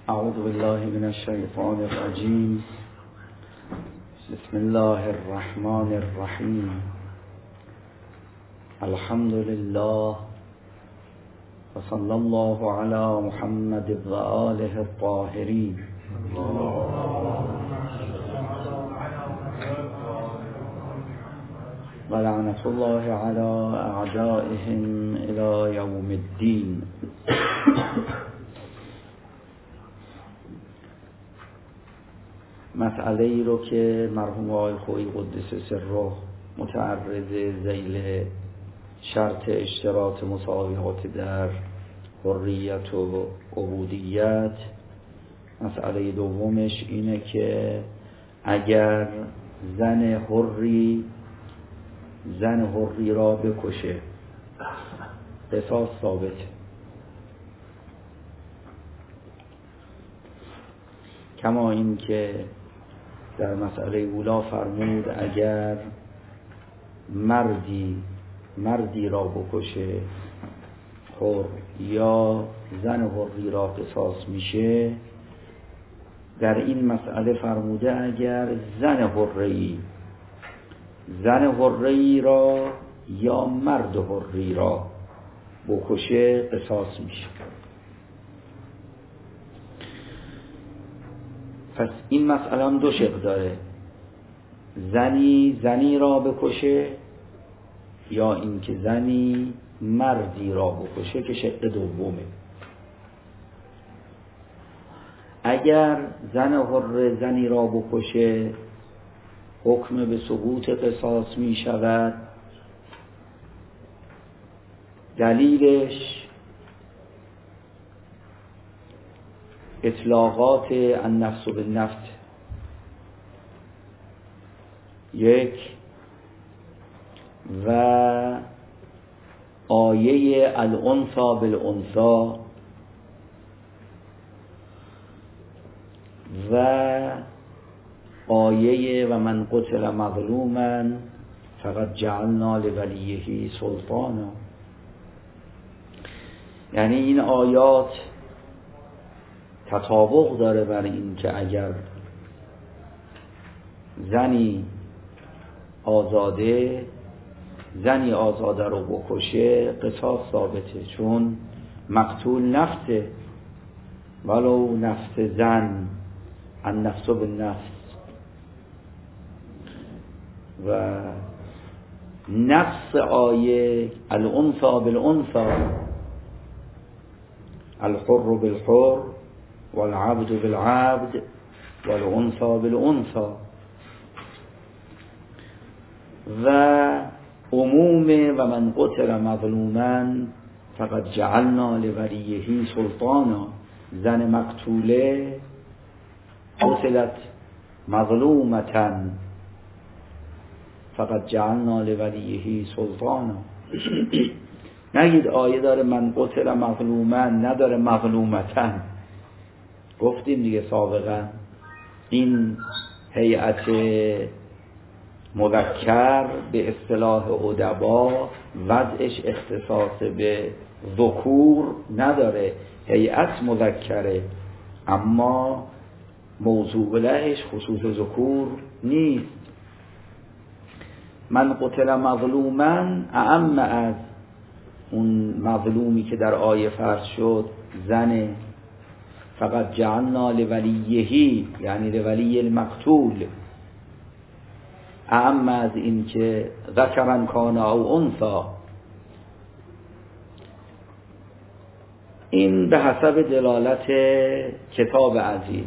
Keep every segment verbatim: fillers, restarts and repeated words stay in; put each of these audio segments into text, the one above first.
اعوذ بالله من الشیطان الرجیم. بسم الله الرحمن الرحیم. الحمد لله و صلی الله علی محمد و آله الطاهرین. و لعنت الله علی اعدائهم الی یوم الدین. مسئله ای رو که مرحوم آقای خویی قدس سره متعرض ذیل شرط اشتراط مساوات در حریت و عبودیت، مسئله دومش اینه که اگر زن حری زن حری را بکشه قصاص ثابته. کما این که در مسئله اولا فرمود اگر مردی مردی را بکشه حر یا زن حری را قصاص میشه، در این مسئله فرموده اگر زن حری زن حری را یا مرد حری را بکشه قصاص میشه. پس این مسئله هم دو شق داره، زنی زنی را بکشه یا اینکه زنی مردی را بکشه که شق دومه. اگر زن حر زنی را بکشه حکم به سقوط قصاص می شود. دلیلش اطلاقات النفس بالنفس یک و آیه الانثى بالانثى و آیه و من قتل مظلوما فقد جعلنا لولیه سلطانا. یعنی این آیات تطابق داره بر این که اگر زنی آزاده زنی آزاده رو بکشه قصاص ثابته، چون مقتول نفسه ولو نفس زن، النفس بالنفس. و نفس آیه الانثى بالانثى، الحر بالحر والعبد بالعبد والانثى بالانثى. و عموم و من قتل مظلوما فقد جعلنا لولیه سلطانا، زن مقتوله قتلت مظلومتا فقد جعلنا لولیه سلطانا. نگید آیه داره من قتل مظلوما نداره مظلومتا. گفتیم دیگه سابقا این هیئت مذکر به اصطلاح ادبا وضعش اختصاص به ذکور نداره، هیئت مذکره اما موضوع لهش خصوص ذکور نیست. من قتل مظلوما اعم از اون مظلومی که در آیه فرض شد زنه. فقط جعلنا لولیه یعنی لولی المقتول، اعم از این که ذکرا کان او انثى. این به حسب دلالت کتاب عزیز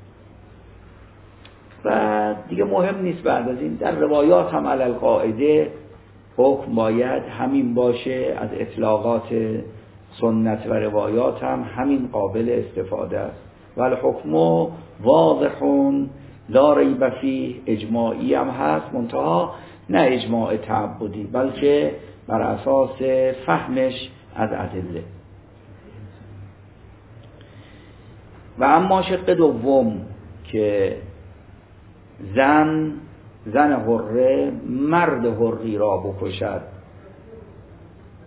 و دیگه مهم نیست. بعد از این در روایات هم علی القاعده حکم باید همین باشه، از اطلاقات سنت و روایات هم همین قابل استفاده است. والحکم واضح لا ریب فیه، اجماعی هم هست، منتها نه اجماع تعبدی بلکه بر اساس فهمش از ادله. و اما شق دوم که زن زن حره مرد حری را بکشد،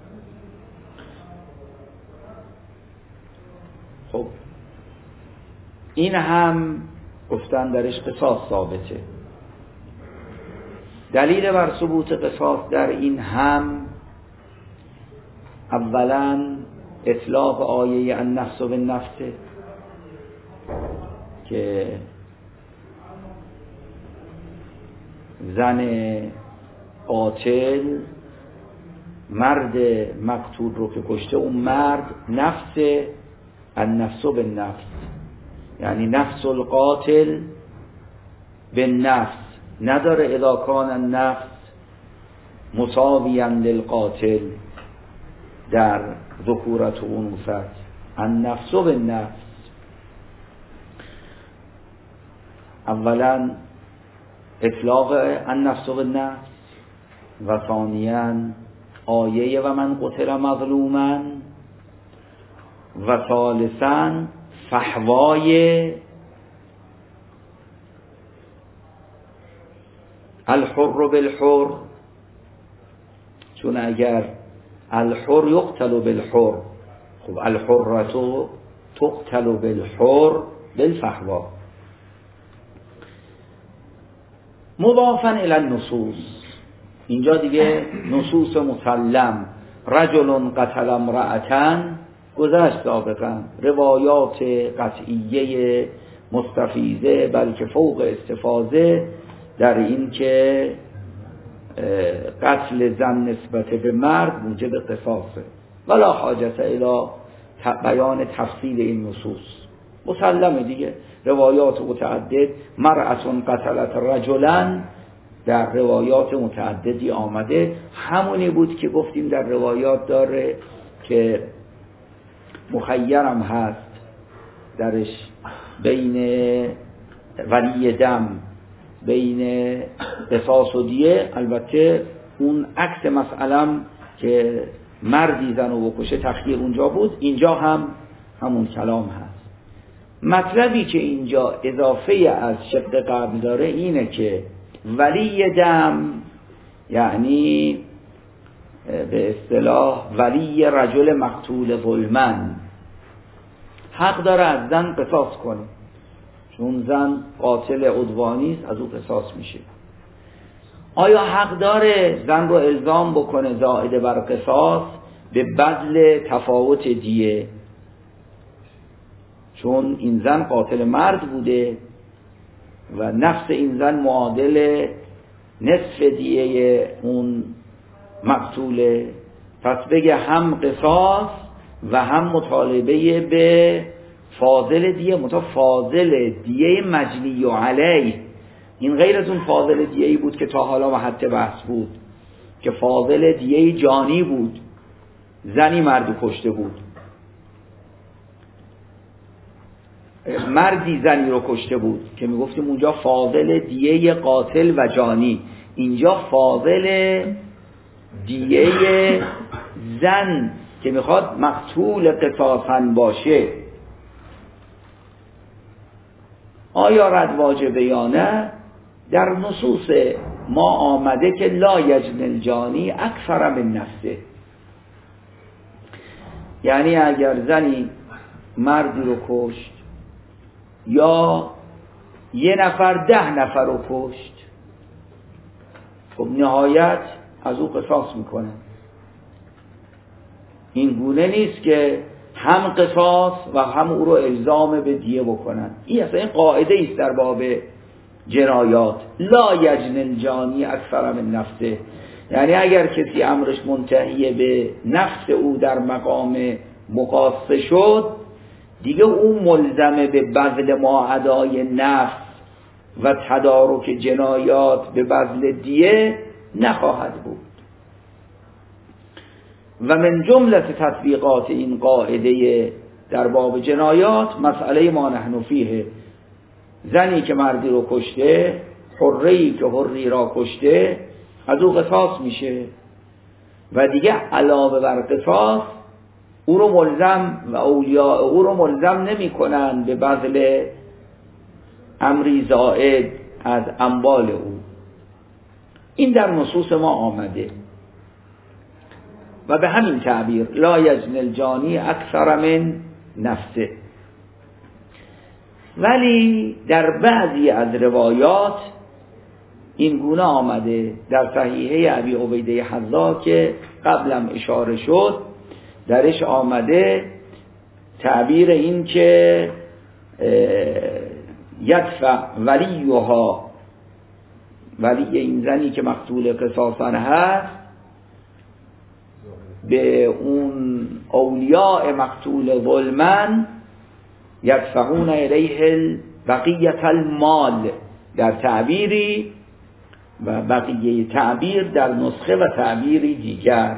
خب این هم گفتن درش قصاص ثابته. دلیل بر ثبوت قصاص در این هم اولا اطلاق آیه النفس بالنفس که زن قاتل مرد مقتول رو که کشته، اون مرد نفس النفس بالنفس، یعنی نفس القاتل بالنفس نداره. اذا کان النفس مساویا للقاتل در ذکورت و انوثت، النفس بالنفس. اولا اطلاق النفس بالنفس و ثانیا آیه و من قتل مظلوما و ثالثا فحوای الحر بالحر، چون اگر الحر یقتل بالحر، خب الحرة تقتل بالحر بالفحوا. مضافا الی النصوص، اینجا دیگه نصوص مسلم، رجل قتل امرأة گذشت سابقا، روایات قطعیه مستفیضه بلکه فوق استفاضه در این که قتل زن نسبت به مرد موجب قصاصه، ولا حاجت الی بیان تفصیل این نصوص. مسلمه دیگه، روایات متعدد، مرأة قتلت رجلا در روایات متعددی آمده. همونی بود که گفتیم در روایات داره که مخیرم هست درش بین ولی دم، بین قصاص و دیه. البته اون عکس مسئلم که مردی زن و بکشه تخییر اونجا بود، اینجا هم همون کلام هست. مطلبی که اینجا اضافه از شق قبل داره اینه که ولی دم یعنی به اصطلاح ولی رجل مقتول ظلما حق داره از زن قصاص کنه، چون زن قاتل عدوانی است، از او قصاص میشه. آیا حق داره زن رو الزام بکنه زائد بر قصاص به بذل تفاوت دیه؟ چون این زن قاتل مرد بوده و نفس این زن معادل نصف دیه اون مقتوله، پس بگه هم قصاص و هم مطالبه به فاضل دیه. متا فاضل دیه مجنی و علیه، این غیر از اون فاضل دیهی بود که تا حالا محط بحث بود، که فاضل دیه جانی بود، زنی مرد کشته بود، مردی زنی رو کشته بود که میگفتیم اونجا فاضل دیه قاتل و جانی. اینجا فاضل دیه زن که میخواد مقتول قصاصاً باشه. آیا رد واجبه یا نه؟ در نصوص ما آمده که لا یجن الجانی اکثر من نفسه، یعنی اگر زنی مردی رو کشت یا یه نفر ده نفر رو کشت، خب نهایت از او قصاص میکنه. این گونه نیست که هم قصاص و هم او رو الزام به دیه بکنن. این اصلا این قاعده است در باب جنایات، لا یجن الجانی اکثر من نفسه، یعنی اگر کسی امرش منتهی به نفس او در مقام مقاصه شد، دیگه او ملزمه به بذل ماعدای نفس و تدارک جنایات به بذل دیه نخواهد بود. و من جمله تطبیقات این قاعده در باب جنایات مسئله ما نحن فیه، زنی که مردی رو کشته، حره‌ای که حری را کشته، از او قصاص میشه و دیگه علاوه بر قصاص او رو ملزم و اولیاء او رو ملزم نمی کنن به بذل امری زائد از اموال او. این در نصوص ما آمده و به همین تعبیر لا یجن الجانی اکثر من نفسه. ولی در بعضی از روایات این گونه آمده. در صحیحه ابی عبیده حذا که قبلم اشاره شد درش آمده تعبیر این که یدفع ولیها، ولی این زنی که مقتول قصاصا هست، به اون اولیاء مقتول ظلمن یدفعون الیه بقیت المال در تعبیری و بقیه تعبیر در نسخه و تعبیری دیگر.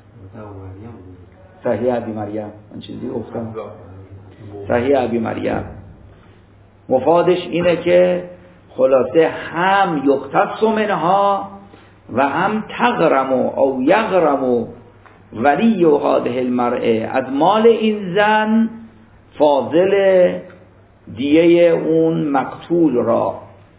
صحیح ابی مریم من چیزی گفتم صحیح ابی مریم مفادش اینه که خلاصه هم یقتص منها و هم تغرم او یغرم ولی هذه المرأة از مال این زن فاضل دیه اون مقتول را.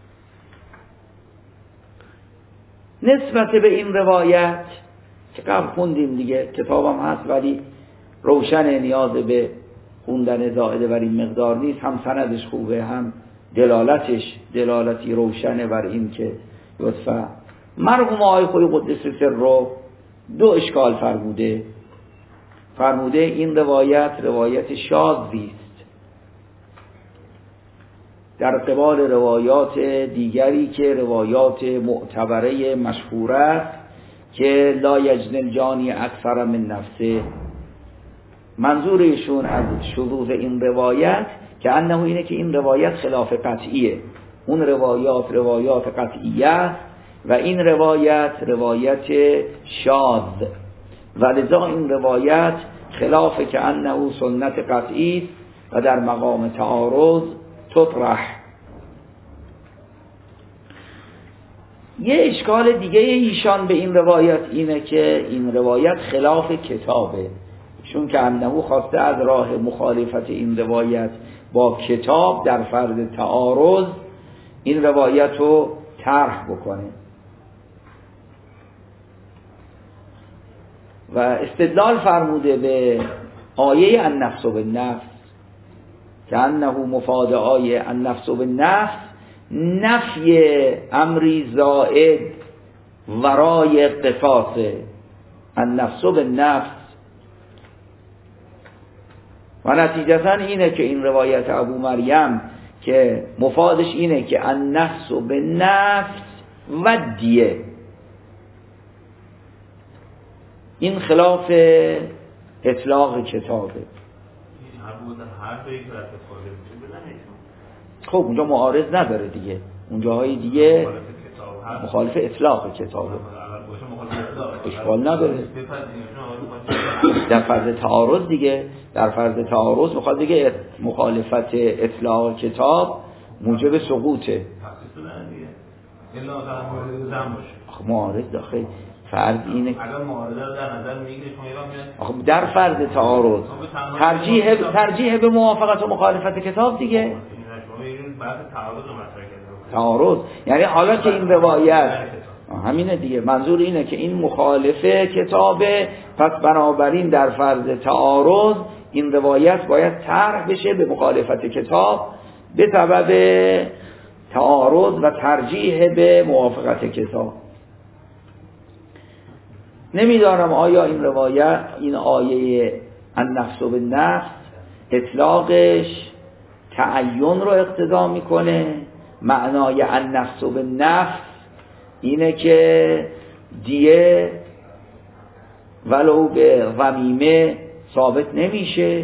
نسبت به این روایت که قبل خوندیم دیگه، کتابم هست ولی روشن، نیاز به خوندن زائده بر این مقدار نیست، هم سندش خوبه هم دلالتش دلالتی روشنه بر این که لطفا مرحوم آقای خوی قدس سر رو دو اشکال فرموده فرموده این روایت روایت شاذی است در قبال روایات دیگری که روایات معتبره مشهوره است که لا یجن الجانی اکثر من نفسه. منظورشون از شذوذ این روایت که انه اینه که این روایت خلاف قطعیه، اون روایات روایات قطعیه و این روایت روایت شاذ و لذا این روایت خلاف که انه سنت قطعی و در مقام تعارض تطرح. یه اشکال دیگه ایشان به این روایت اینه که این روایت خلاف کتابه، چون که انه خواسته از راه مخالفت این روایت با کتاب در فرض تعارض این روایت رو طرح بکنه و استدلال فرموده به آیه النفس بالنفس که انه مفاد آیه النفس بالنفس نفی امری زائد ورای قصاص النفس بالنفس و نتیجتا اینه که این روایت ابو مریم که مفادش اینه که النفس بالنفس و دیه، این خلاف اطلاق کتابه. خب اونجا معارض نداره دیگه، اونجاهای دیگه مخالف اطلاق کتابه، اشکال نداره. در فرض تعارض دیگه، در فرض تعارض میخواد دیگه مخالفت اطلاق کتاب موجب سقوطه. خب معارض داخل فرض اینه اگر معارضه رو در نظر میگیره شما خب در فرض تعارض ترجیح ترجیح به موافقت و مخالفت کتاب دیگه. تعارض یعنی حالا که این روایت همینه دیگه، منظور اینه که این مخالفه کتابه، پس بنابراین در فرض تعارض این روایت باید طرح بشه به مخالفت کتاب به سبب تعارض و ترجیح به موافقت کتاب. نمیدانم آیا این روایت این آیه النفس بالنفس اطلاقش تعین رو اقتضا میکنه؟ معنای النفس بالنفس اینه که دیه ولو به غمیمه ثابت نمیشه،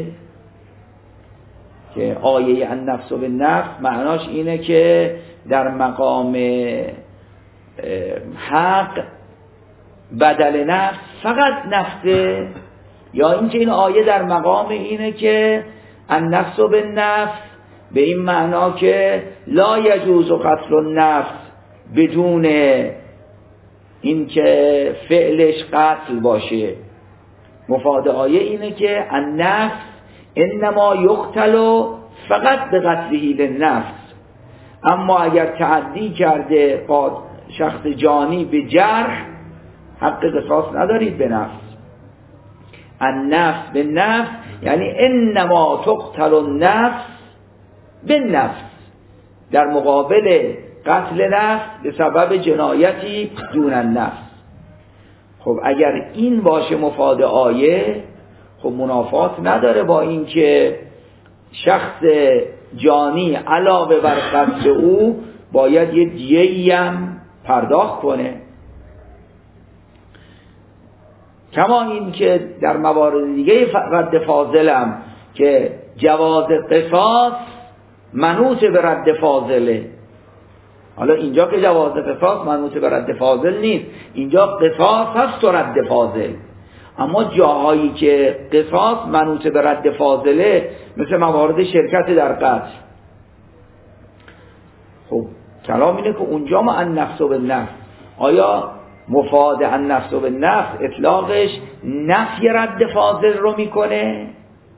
که آیه النفس بالنفس معناش اینه که در مقام حق بدل نفس فقط نفسه، یا اینکه این آیه در مقام اینه که النفس بالنفس به این معنا که لا یجوز قتل النفس بدون این که فعلش قتل باشه. مفاد آیه اینه که النفس انما یقتل فقط به قتله للنفس، اما اگر تعدی کرده با شخص جانی به جرح حق قصاص ندارید به نفس. النفس به نفس یعنی انما تقتل النفس به نفس، در مقابل قتل نفس به سبب جنایتی دون النفس. خب اگر این باشه مفاد آیه، خب منافات نداره با این که شخص جانی علاوه بر قتل او باید یه دیه‌ای هم پرداخت کنه، کما این که در موارد دیگه رد فاضلم که جواز قصاص منوط به رد فاضله. حالا اینجا که جواز قصاص منوط به رد فاضل نیست، اینجا قصاص هست و رد فاضل. اما جاهایی که قصاص منوط به رد فاضله، مثل موارد شرکت در قتل، خب کلام اینه که اونجا ما النفس بالنفس، آیا مفاد النفس بالنفس اطلاقش نفی رد فاضل رو میکنه؟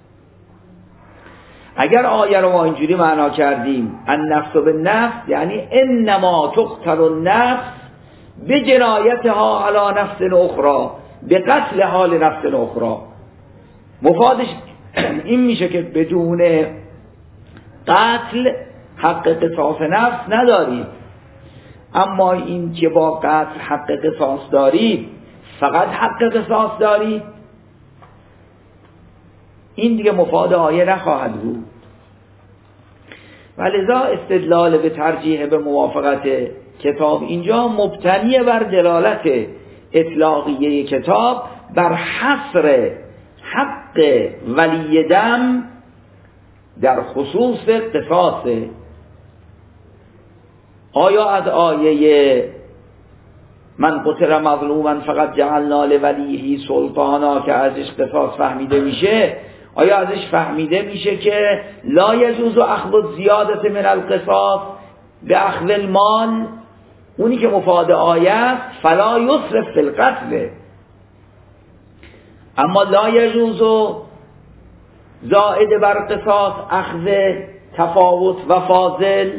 اگر آیه رو ما اینجوری معنا کردیم النفس بالنفس یعنی انما تقتل النفس بجنایتها علی نفس اخرى، به قتل حال نفس اخرى، مفادش این میشه که بدون قتل حق قصاص نفس ندارید، اما این که با قتل حق قصاص دارید فقط حق قصاص دارید، این دیگه مفاد آیه نخواهد بود. ولذا استدلال به ترجیح به موافقت کتاب اینجا مبتنی بر دلالت اطلاقیه کتاب بر حصر حق ولی دم در خصوص قصاص. آیا از آیه من قتل مظلوما فقط جعلنا لولیه سلطانا که ازش قصاص فهمیده میشه، آیا ازش فهمیده میشه که لا یجوز اخذ زیادت من القصاص به اخذ المال؟ اونی که مفاد آیه است فلا یسرف فی القتل، اما لا یجوز زائد بر قصاص اخذ تفاوت و فاضل.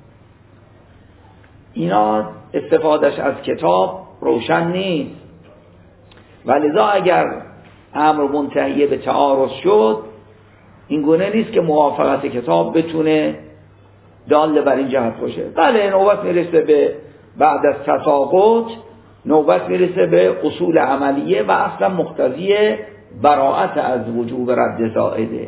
اینا استفادهش از کتاب روشن نیست، ولذا اگر امر منتهی به تعارض شد این گونه نیست که موافقت کتاب بتونه دال بر این جهت باشه. بله نوبت میرسه به بعد از تساقط، نوبت میرسه به اصول عملیه و اصلا مقتضی براءت از وجوب رد زائده.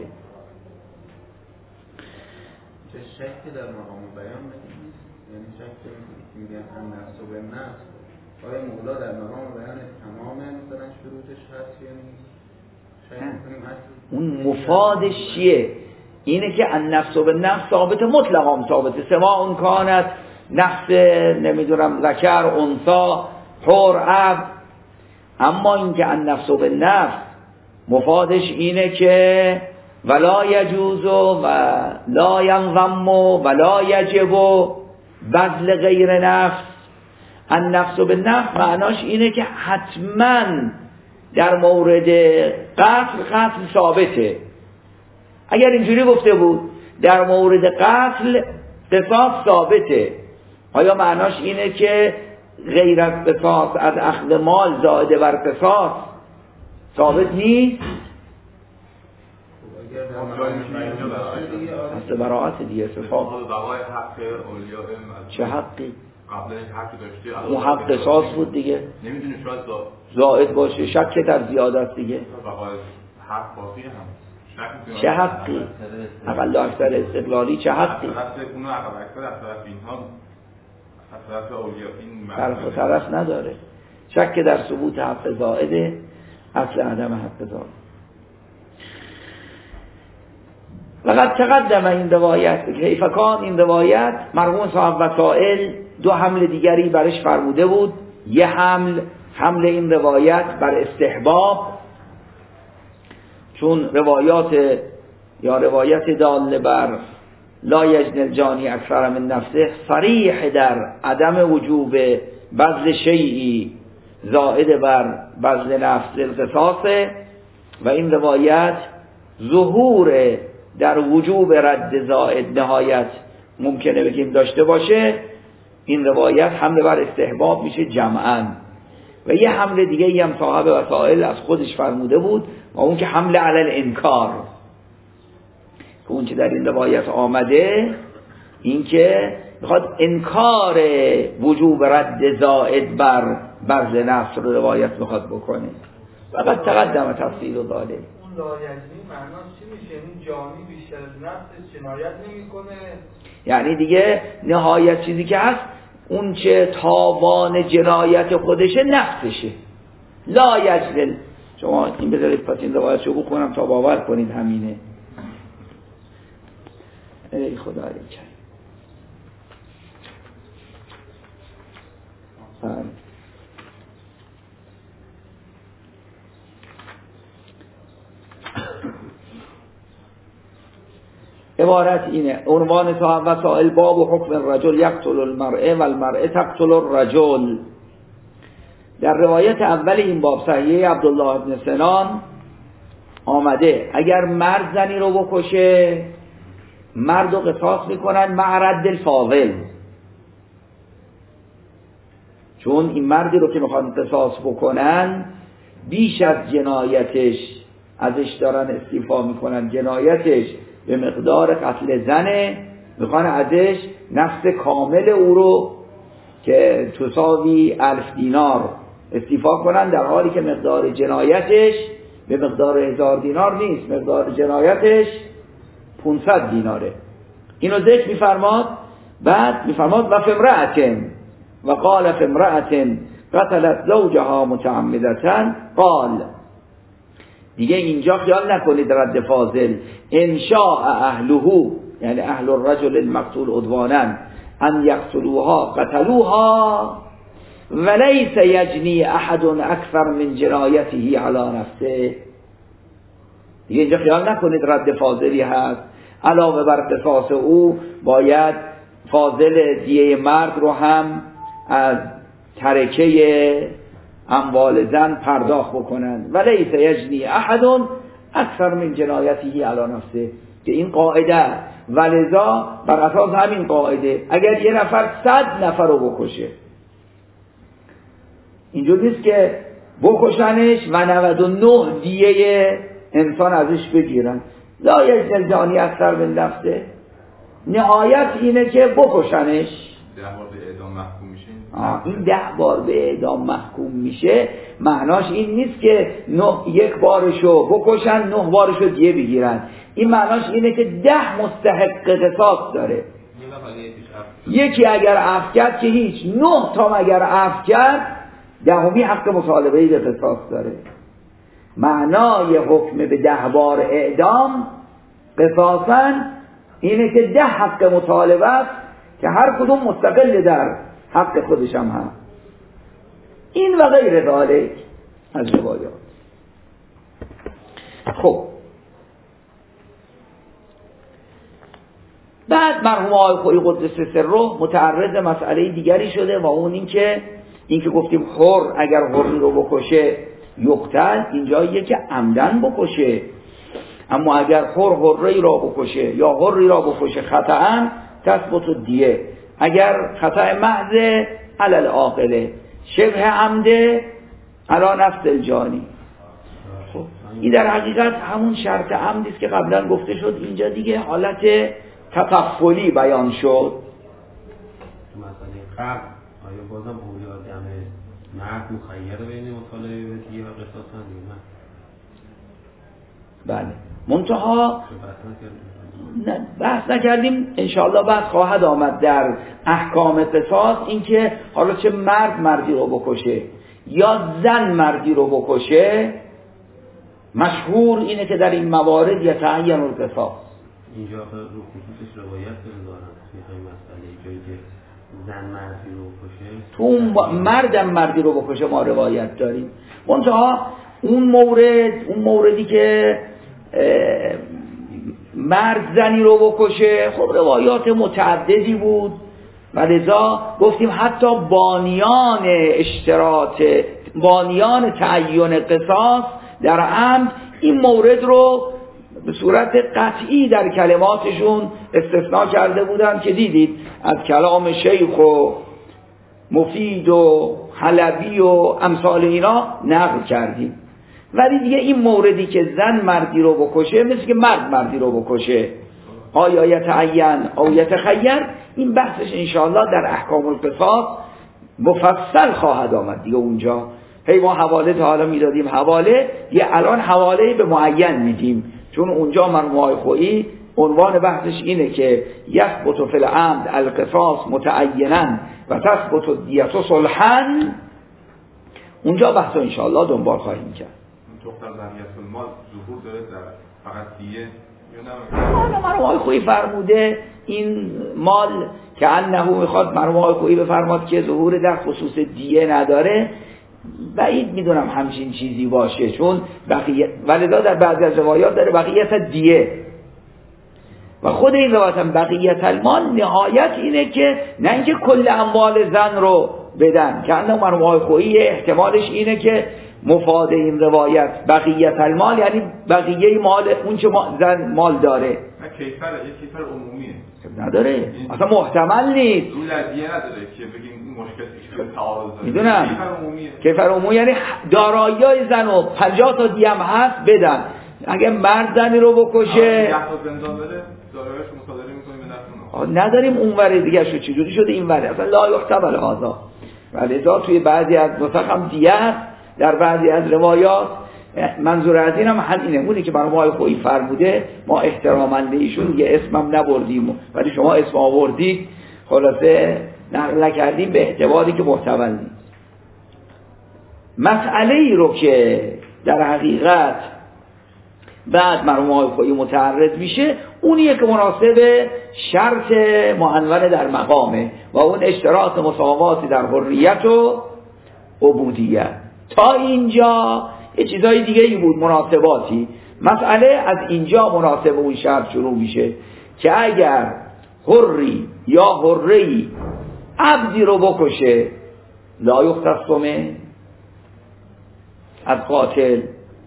چه شکی در مقام بیان نیست، یعنی شکی میگن هم نفس و به نفس، آیا مولا در مقام بیان تمام مثلا شروطش هست یا نیست؟ اون مفادش چیه؟ اینه که النفس و بالنفس ثابت مطلقا ثابته، سواء کانت نفس نمیدونم ذکر انثى حر عبد، اما اینکه النفس و بالنفس مفادش اینه که ولا یجوز و لا ینظم و لا یجب بذل غیر نفس. النفس و بالنفس معناش اینه که حتما در مورد قتل قتل ثابته. اگر اینجوری گفته بود در مورد قتل قصاص ثابته، آیا معناش اینه که غیر از قصاص از اخذ مال زائد بر قصاص ثابت نیست؟ اصل براعت دیگه اتفاق چه حقی؟ اون حق قصاص بود دیگه، نمیدونی شاید زائد باشه، شک در زیادت دیگه. حق باقی هم چه حقی؟ اقل اکثر استقلالی چه حقی؟ اونو اقل اکثر از طرف اینها از طرف اولیاء این طرف و طرف نداره، شک در ثبوت حق زائده، اصل عدم حق زائد. وقد تقدم این روایت کیف کان، این روایت مرحوم صاحب وسائل دو حمل دیگری برش فرموده بود. یه حمل حمل این روایت بر استحباب، چون روایات یا روایت داله بر لا یجن الجانی اکثر من نفسه صریح در عدم وجوب بذل شیئی زائد بر بذل نفس القصاص، و این روایت ظهور در وجوب رد زائد نهایت ممکنه بگیم داشته باشه. این روایت حمله بر استحباب میشه جمعاً. و یه حمله دیگه ای هم صاحب وسائل از خودش فرموده بود، و اون که حمله علی الانکار، که که اون چه در این روایت آمده این که میخواد انکار وجوب رد زائد بر برز نفس رو روایت میخواد بکنه. فقط تقدم تفصیل و داله. اون لایجنی معناش چی میشه؟ این جانی بیشتر از نفسش جنایت نمیکنه؟ یعنی دیگه نهایت چیزی که هست اون چه تاوان جنایت خودشه نفسشه. لا یجلل. شما این بذارید پس این روایت رو بخونم تا باور کنید همینه. ای خدا علیکم. عبارت اینه. عنوان صاحب وسائل باب و حکم الرجل یقتل المرء و المرء تقتل الرجل. در روایت اول این باب صحیح عبدالله بن سنان آمده اگر مرد زنی رو بکشه مرد رو قصاص میکنن مع رد الفاضل، چون این مردی رو که میخوان قصاص بکنن بیش از جنایتش ازش دارن استیفا میکنن، جنایتش به مقدار قتل زنه، میخوان ازش نفس کامل او رو که تساوی الف دینار استیفا کنن، در حالی که مقدار جنایتش به مقدار هزار دینار نیست، مقدار جنایتش پونصد دیناره. اینو ذکر میفرماد. بعد میفرماد و فمرأتن و قال فمرأتن قتلت زوجها متعمدتن قال. دیگه اینجا خیال نکنید رد فاضل. انشاء اهلهو یعنی اهل الرجل المقتول عدوانا ان یقتلوها قتلوها ولیس یجنی احد اکثر من جنایته علی نفسه. دیگه اینجا خیال نکنید رد فاضلی هست. علاوه بر قصاص او باید فاضل دیه مرد رو هم از ترکه اموال زن پرداخت بکنن. ولیس یجنی احد اکثر من جنایته علی نفسه، که این قاعده ولذا بر اساس همین قاعده اگر یه نفر صد نفر رو بکشه اینجور نیست که بکشنش و نود و نه دیه انسان ازش بگیرن. لا یجزل جانی اکثر من نفسه. نهایت اینه که بکشنش. ده بار به اعدام محکوم میشه. آه این ده بار به اعدام محکوم میشه معناش این نیست که نه یک بارشو بکشن نه بارشو دیه بگیرن. این معناش اینه که ده مستحق قصاص داره. یکی اگر عفو کرد که هیچ، نه تا اگر عفو کرد دهمی حق مطالبه به قصاص داره. معنای حکم به ده بار اعدام قصاصاً اینه که ده حق مطالبه است که هر کدوم مستقل در حق خودش هم هست. این و غیر ذالک از روایات. خب بعد مرحوم آقای خویی قدس سره متعرض مسئله دیگری شده و اون این که این که گفتیم حر اگر حری رو بکشه یقتل، اینجا یه که عمدن بکشه. اما اگر حر حری را بکشه یا حری را بکشه خطأً تثبت دیه. اگر خطأ محض علل عاقله، شبه عمده علی نفس الجانی. خب این در حقیقت همون شرط عمدی است که قبلا گفته شد. اینجا دیگه حالت تطفلی بیان شد. مثلا قبل آیا بازم اولیاء دم مرد مخیر بین مطالبه به دیگه و قصاص هم دیگه؟ بله منتها نه بحث نکردیم، انشاءالله بحث خواهد آمد در احکام قصاص، اینکه حالا چه مرد مردی رو بکشه یا زن مردی رو بکشه، مشهور اینه که در این موارد یتعین القصاص. اینجا رو خصوصش روایت دارن میخوایم مسئله جایی که زن مردی رو بکشه، تو اون مردم مردی رو بکشه ما روایت داریم. منتها اون مورد اون موردی که مرد زنی رو بکشه خب روایات متعددی بود و لذا گفتیم حتی بانیان اشتراط بانیان تعیین قصاص در عمد این مورد رو به صورت قطعی در کلماتشون استثناء کرده بودن که دیدید از کلام شیخ و مفید و حلبی و امثال اینا نقل کردیم. ولی دیگه این موردی که زن مردی رو بکشه مثل که مرد مردی رو بکشه آیا یتعین او یتخیر، این بحثش انشاءالله در احکام القصاص مفصل خواهد آمد دیگه. اونجا هی ما حواله تا حالا میدادیم حواله، یه الان حواله به معین میدیم، چون اونجا مرحوم خویی عنوان بحثش اینه که یثبت فی العمد القصاص متعینا و تثبت الدیة صلحا. اونجا بحث انشاءالله دنبال خواهیم کرد. دختر زنیت المال ظهور داره در فقط دیه یا نه؟ حالا مرحوم خویی فرموده این مال که انه میخواد مرحوم خویی بفرماد که ظهور در خصوص دیه نداره، بعید میدونم همچین چیزی باشه، چون بقیه ولذا در بعضی از روایات داره بقیت دیه و خود این روایت هم بقیت المال نهایت اینه که نه اینکه کل اموال زن رو بدن، که انه مرحوم خویی احتمالش اینه که مفاد این روایت بقیت المال یعنی بقیه مال اون چه زن مال داره. نه کیفر، یه کیفر عمومیه نداره اصلا محتمل نیست. رول دیه نداره که بگیم این مشکل ایشون تعارض داره. میدونم کیفر عمومیه. کیفر عمومی یعنی دارایی‌های زن و پنجاه تا دیه هم هست بدن. اگه مرد زنی رو بکشه ده تا زندان بره دارایی‌اش مصادره می‌کنیم به نفع اون. نداریم اون ور دیگه شو چجوری شده این ور اصلا لا یحتمل هذا. ولذا توی بعضی از نسخ هم دیه هست، در بعضی از روایات. منظور از این هم همینه، اونی که مرحوم خویی فرموده ما احتراما به ایشون یه اسمم نبردیم ولی شما اسم آوردید، خلاصه نقل نکردیم به اعتباری که محتمل نیست. مسئله ای رو که در حقیقت بعد مرحوم خویی متعرض میشه اونیه که مناسب شرط معنون در مقامه و اون اشتراط مساوات در حریت و عبودیت. تا اینجا یه چیزای دیگه ای بود، مناسباتی. مسئله از اینجا مناسب اون شرط شروع میشه که اگر حری یا حری عبدی رو بکشه لا یختصمه از قاتل،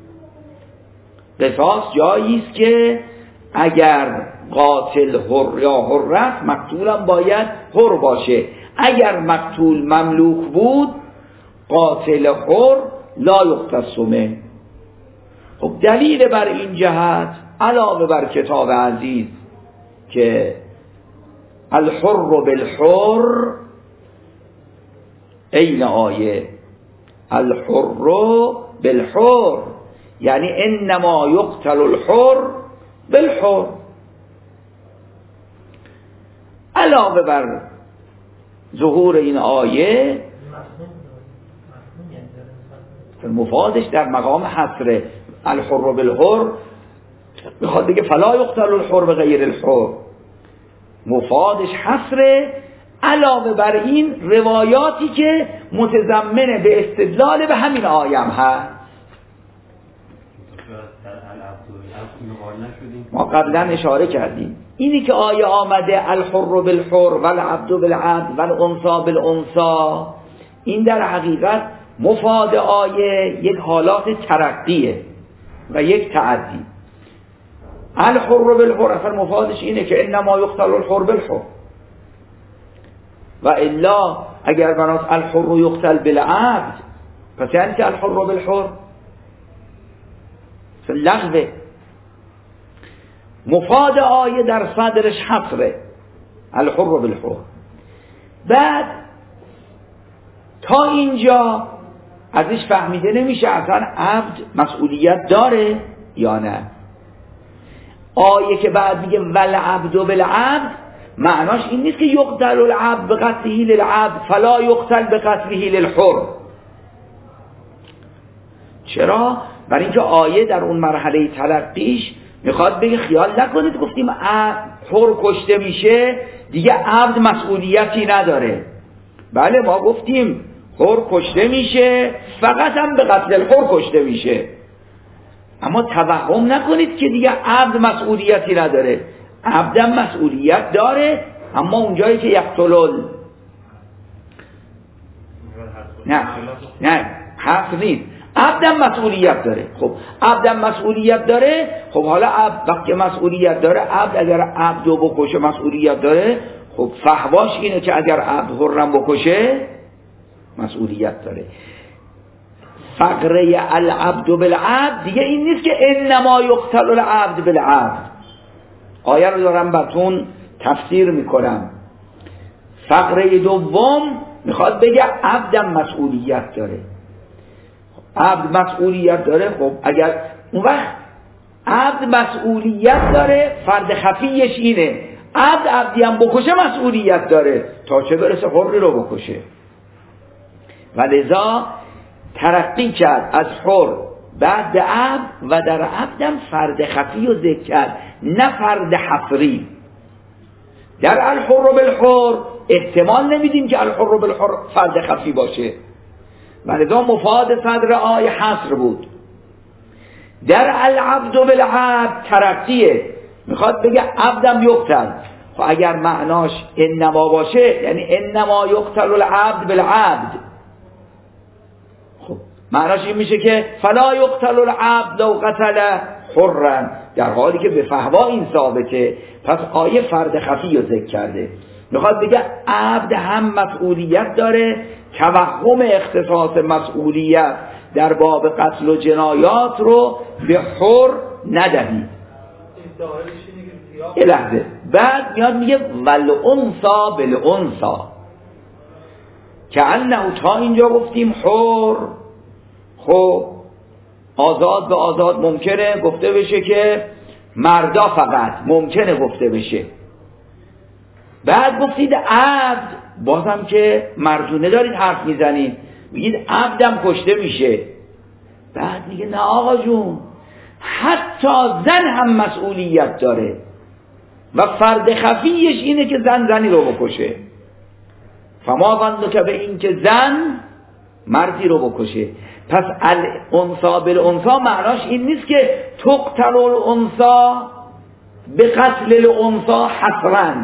قصاص جاییست که اگر قاتل حر یا حرت مقتولم باید حر باشه. اگر مقتول مملوک بود قاتل حر لا یختصمه. خب دلیل بر این جهت علاوه بر کتاب عزیز که الحر بالحر این آیه الحر بالحر یعنی انما یقتل الحر بالحر، علاوه بر ظهور این آیه مفادش در مقام حصر الحر بالحر میخواد بگه فلا یقتل الحر بغیر الحر، مفادش حصر، علاوه بر این روایاتی که متضمن به استدلال به همین آیه هم هست. ما قبلا اشاره کردیم اینی که آیه آمده الحر بالحر والعبد بالعبد والانثى بالانثى، این در حقیقت مفاد آیه یک حالات ترقیه و یک تعدی. الحر بالحر اصلا مفادش اینه که انما یقتل الحر بالحر، و الا اگر بنات الحر یقتل بالعبد پس یعنی که الحر بالحر لغوه. مفاد آیه در صدرش حصره الحر بالحر. بعد تا اینجا ازش فهمیده نمیشه اصلا عبد مسئولیت داره یا نه. آیه که بعد میگه والعبد بالعبد معناش این نیست که یقتل العبد بقتله للعبد فلا یقتل بقتله للحر. چرا؟ برای اینکه آیه در اون مرحله تلقیش میخواد بگه خیال نکنید گفتیم حر کشته میشه دیگه عبد مسئولیتی نداره. بله ما گفتیم حر کشته میشه فقط هم به قتل الحر کشته میشه، اما توهم نکنید که دیگه عبد مسئولیتی نداره. عبدم مسئولیت داره، اما اونجایی که یقتلل نه نه حق نیست، عبدم مسئولیت داره. خب عبدم مسئولیت داره، خب حالا عبد وقتی مسئولیت داره، عبد اگر عبدو بکشه مسئولیت داره، خب فحواش اینه که اگر عبد حرم بکشه مسئولیت داره. فقره العبد بالعبد دیگه این نیست که انما یقتل العبد بالعبد، آیه رو دارم براتون تفسیر میکنم. فقره دوم میخواد بگه عبدم مسئولیت داره. عبد مسئولیت داره. خب اگر اون وقت عبد مسئولیت داره، فرد خفیش اینه عبد عبدی هم بکشه مسئولیت داره، تا چه برسه حری رو بکشه. و لذا ترقی کرد از حر بعد به عبد و در عبدم فرد خفی رو ذکر کرد، نه فرد حصری. در الحر بالحر احتمال نمیدیم که الحر بالحر فرد خفی باشه، و لذا مفاد صدر آیه حصر بود. در العبد بالعبد ترقیه، میخواد بگه عبدم یقتل. خب اگر معناش انما باشه یعنی انما یقتل العبد بالعبد، خب معناش این میشه که فلا یقتل العبد لو قتل حرا، در حالی که به فهوا این ثابته. پس آیه فرد خفی رو ذکر کرده. میخواد بگه عبد هم مسئولیت داره، توهم اختصاص مسئولیت در باب قتل و جنایات رو به حر ندهید. یه لحظه بعد میاد میگه والانثى بالانثى، که انه تا اینجا گفتیم حر، خب آزاد به آزاد ممکنه گفته بشه که مردا فقط ممکنه گفته بشه. بعد گفتید عبد، بازم که مردونه دارید حرف میزنید، میگید عبدم کشته میشه. بعد میگه نه آقا جون، حتی زن هم مسئولیت داره و فرد خفیش اینه که زن زنی رو بکشه. فما ظنک که به این که زن مردی رو بکشه. پس الانثى بالانثى معناش این نیست که تقتل الانثى به قتل الانثى حصرا،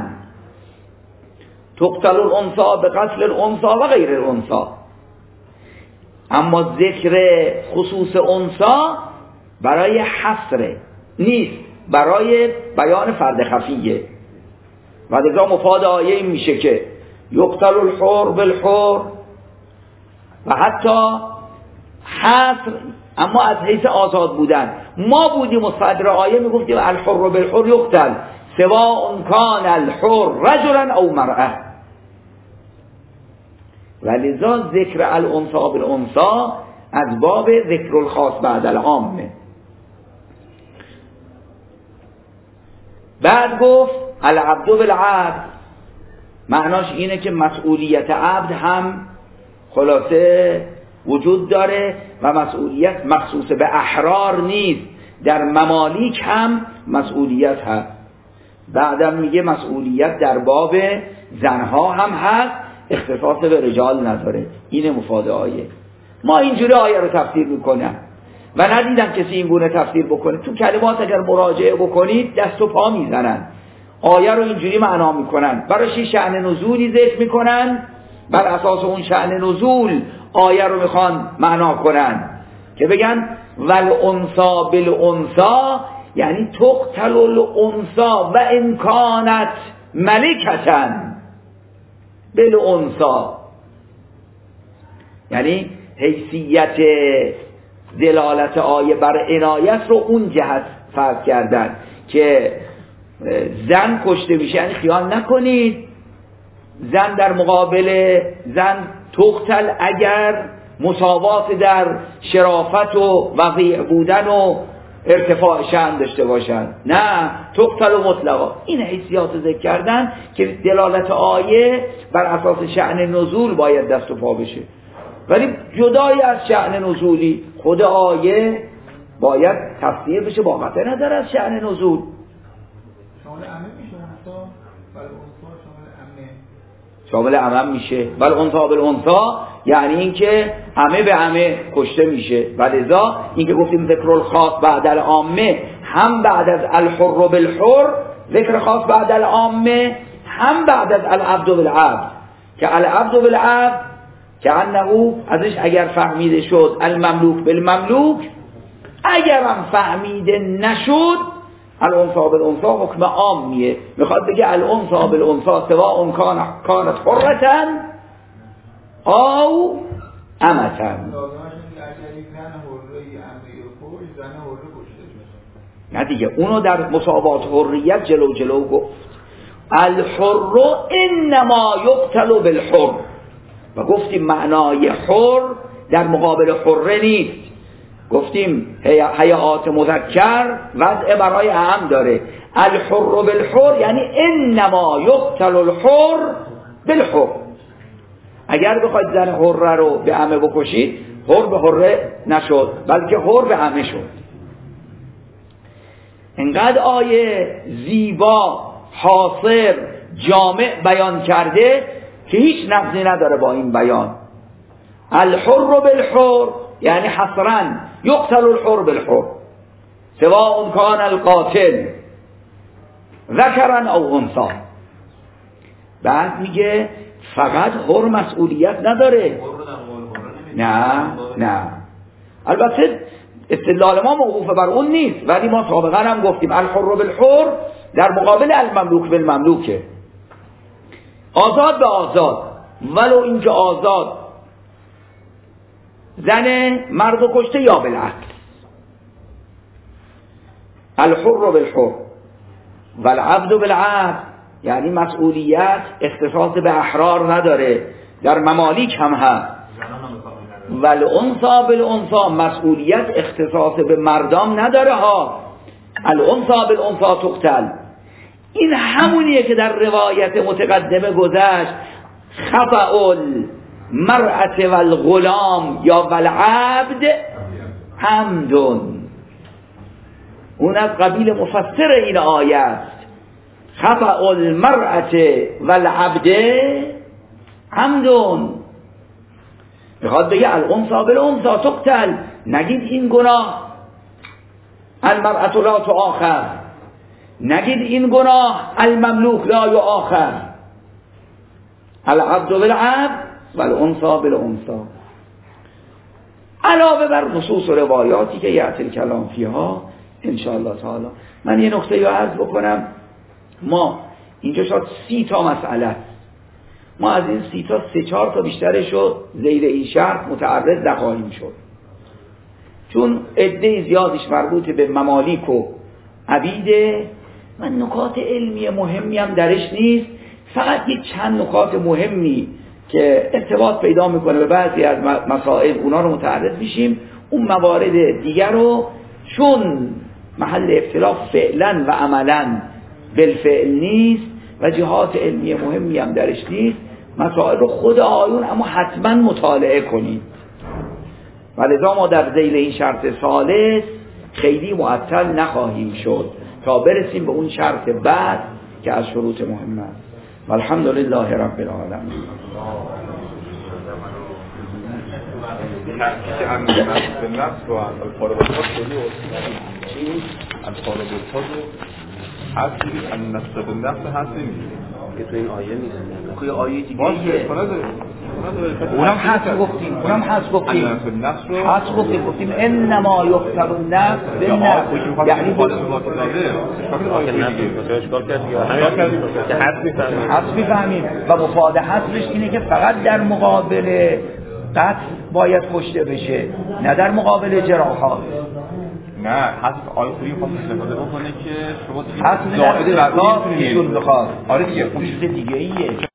تقتل الانثى به قتل الانثى و غیر الانثى. اما ذکر خصوص انثى برای حصر نیست، برای بیان فرد خفیه. و لذا مفاد آیه این میشه که یقتل الحر بالحر، و حتی حصر اما از حیث آزاد بودن. ما بودیم و صدر آیه میگفتیم الحر بالحر یقتل سواء کان الحر رجلا او مرأه، و لذا ذکر الانثى بالانثى از باب ذکر الخاص بعد العامه. بعد گفت العبد بالعبد، معناش اینه که مسئولیت عبد هم خلاصه وجود داره و مسئولیت مخصوص به احرار نیست، در ممالیک هم مسئولیت هست. بعدم میگه مسئولیت در باب زنها هم هست، اختصاص به رجال نداره. این مفاد آیه. ما اینجوری آیه رو تفسیر میکنم و ندیدم کسی این گونه تفسیر بکنه. تو کلمات اگر مراجعه بکنید دست و پا میزنن، آیه رو اینجوری معنا میکنن، برای شأن نزولی ذکر میکنن، بر اساس اون شأن نزول آیه رو میخوان معنا کنن که بگن والانثى بالانثى، یعنی تقتل الانثى و امکانت ملکتن بالانثى، یعنی حیثیت دلالت آیه بر عنایت رو اون جهت فرض کردن که زن کشته میشه. یعنی خیال نکنید زن در مقابل زن تقتل اگر مساوات در شرافت و وقیع بودن و ارتفاع شأن داشته باشن، نه تقتل و مطلقا. این حیثیات ذکر کردن که دلالت آیه بر اساس شأن نزول باید دست و پا بشه، ولی جدای از شأن نزولی خود آیه باید تفسیر بشه با قطع نظر از شأن نزول. شامل عمه میشه حتی بل انثى شامل شامل عمه عمه میشه. بل انثى بالانثى یعنی اینکه عمه به عمه کشته میشه. ولذا اینکه گفتیم ذکر الخاص بعد العامه، هم بعد از الحر بالحر ذکر خاص بعد العامه، هم بعد از العبد بالعبد، که العبد بالعبد که انه ازش اگر فهمیده شد المملوک بالمملوک، اگرم فهمیده نشد الانثى بالانثى حکم عامیه. میخواد بگه الانثى بالانثى سواء کانت حرة او امة. نه دیگه، اونو در مساوات حریت جلو جلو گفت. الحر انما یقتل بالحر، و گفتیم معنای حر در مقابل حره نیست، گفتیم حیات مذکر وضع برای اعم داره. الحر بالحر یعنی انما یقتل الحر بالحر. اگر بخواید زن حره رو به عمه بکشید، حر به حره نشد بلکه حر به عمه شد. انقدر آیه زیبا، حاصر، جامع بیان کرده که هیچ نقضی نداره با این بیان. الحر بالحر یعنی حصرا یقتل الحر بالحر سواء کان القاتل ذکرا او انثی. بعد میگه فقط حر مسئولیت نداره. نه نه، البته استدلال ما موقوف بر اون نیست، ولی ما سابقا هم گفتیم الحر بالحر در مقابل المملوک بالمملوکه، آزاد به آزاد، ولو اینکه آزاد زن مرد کشته یا بالعکس. الحر بالحر والعبد بالعبد یعنی مسئولیت اختصاص به احرار نداره، در ممالیک هم هست. والانثى بالانثى مسئولیت اختصاص به مردم نداره ها. الانثى بالانثى تقتل. این همونیه که در روایت متقدمه گذشت خطأ المرأة والغلام یا والعبد عمدن. اون از قبیل مفسر این آیه است. خطأ المرأة والعبد عمدن، میخواد بگه الانثى بالانثى تقتل. نگید این گناه المرأة لا تؤاخذ، نگید این گناه المملوک لا یؤاخذ. العبد بالعبد والانثى بالانثى. علاوه بر نصوص و روایاتی که یأتی الکلام فیها ان شاء الله تعالی. من یه نکته رو عرض بکنم. ما اینجا شاید سی تا مسئله است. ما از این سی تا سه چهار تا بیشترش رو زیر این شرط متعرض نخواهیم شد، چون عده زیادش مربوط به ممالیک و عبیده و نکات علمی مهمی هم درش نیست. فقط یک چند نکات مهمی که ارتباط پیدا میکنه به بعضی از مسائل، اونا رو متعرض میشیم. اون موارد دیگر رو چون محل اختلاف فعلا و عملا بالفعل نیست و جهات علمی مهمی هم درش نیست، مسائل رو خود آیون اما حتما مطالعه کنید. ولذا ما در ذیل این شرط ثالث خیلی معطل نخواهیم شد تا برسیم به اون شرط بعد که از شروط مهم است. والحمد لله رب العالمین. که انقدر به نفس و الفاربالتات خیلی چی؟ الفاربالتات رو هستی النفس به نفس هستی نیست که تو این آیه نیست. که آیه دیگه اونم هست گفتیم، اونم هست گفتیم النفس رو هست گفتیم گفتیم انما یقتل النفس بالنفس، یعنی بود حذف میفهمیم و مفاد حذفش اینه که فقط در مقابل قتل باید کشته بشه، نه در مقابل جراحات. نه حذف آیه خوبی خواست استفاده بکنه که شما حذف در اصلاح ایشون بخواد. آره دیگه اون چیز دیگه ایه.